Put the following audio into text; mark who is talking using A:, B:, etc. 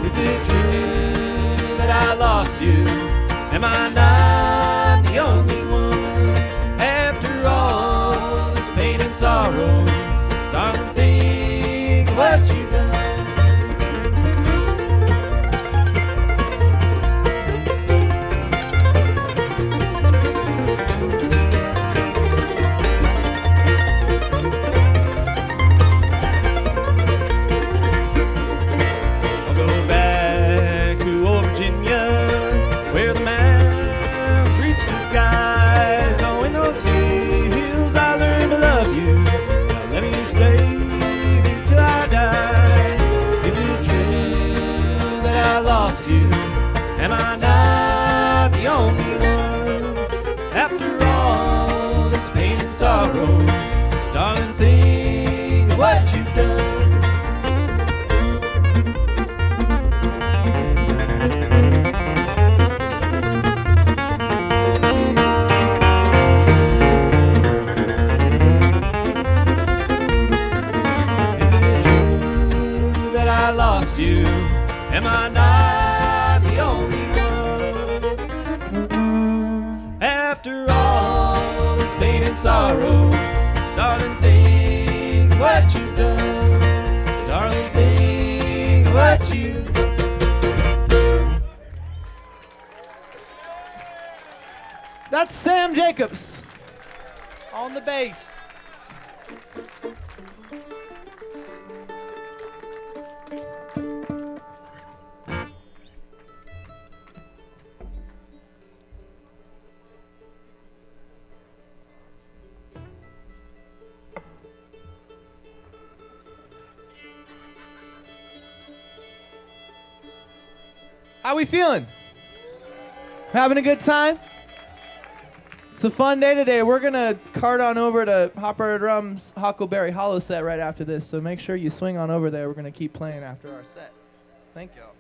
A: Is it true that I lost you? Am I not the only one? After all this pain and sorrow, darling, think of what you've done. Am I not the only one? After all this pain and sorrow, darling, think of what you've done. Is it true that I lost you? Am I not the only one? After all this pain and sorrow, darling, think of what you've done. Darling, think of what you've done.
B: That's Sam Jacobs on the bass. How we feeling? Having a good time? It's a fun day today. We're going to cart on over to Hopper Drum's Huckleberry Hollow set right after this, so make sure you swing on over there. We're going to keep playing after our set. Thank y'all.